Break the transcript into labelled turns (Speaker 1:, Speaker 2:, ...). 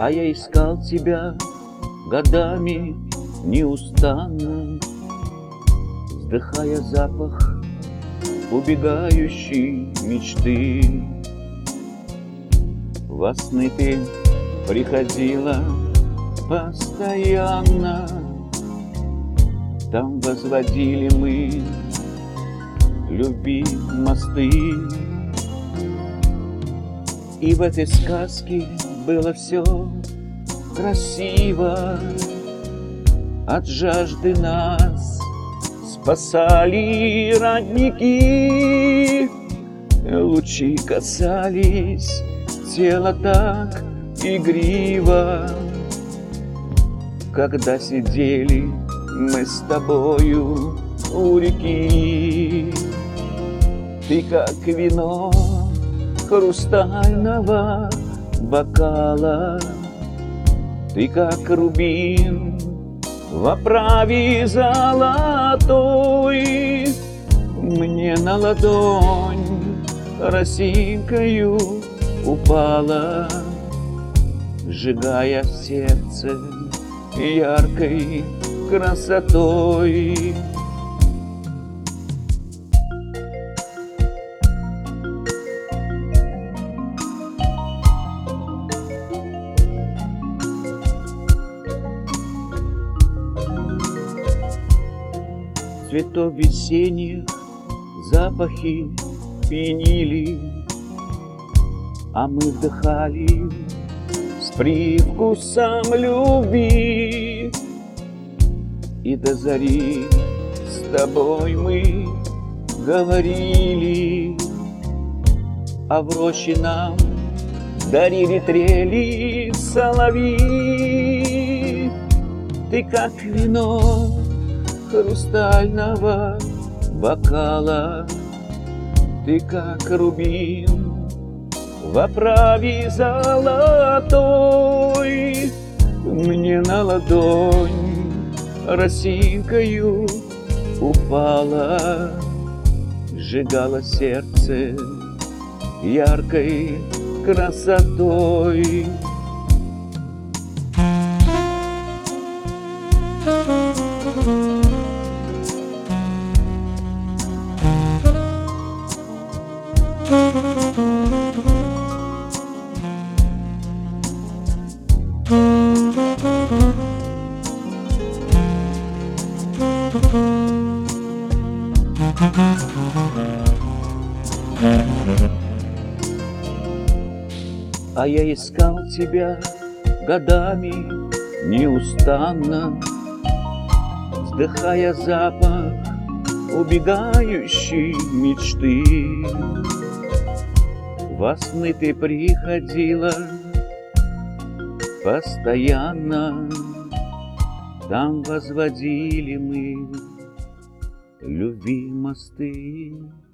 Speaker 1: А я искал тебя годами неустанно, вдыхая запах убегающей мечты. Во сны ты приходила постоянно, там возводили мы любви мосты. И в этой сказке было все красиво. От жажды нас спасали родники, лучи касались тела так игриво, когда сидели мы с тобою у реки. Ты как вино хрустального бокала, ты как рубин в оправе золотой. Мне на ладонь росинкою упала, сжигая сердце яркой красотой. Цветов весенних запахи пьянили, а мы вдыхали с привкусом любви. И до зари с тобой мы говорили, а в роще нам дарили трели соловьи. Ты как вино хрустального бокала, ты как рубин в оправе золотой. Мне на ладонь росинкою упала, сжигала сердце яркой красотой. А я искал тебя годами неустанно, вдыхая запах убегающей мечты. Во сны ты приходила постоянно, там возводили мы любви мосты.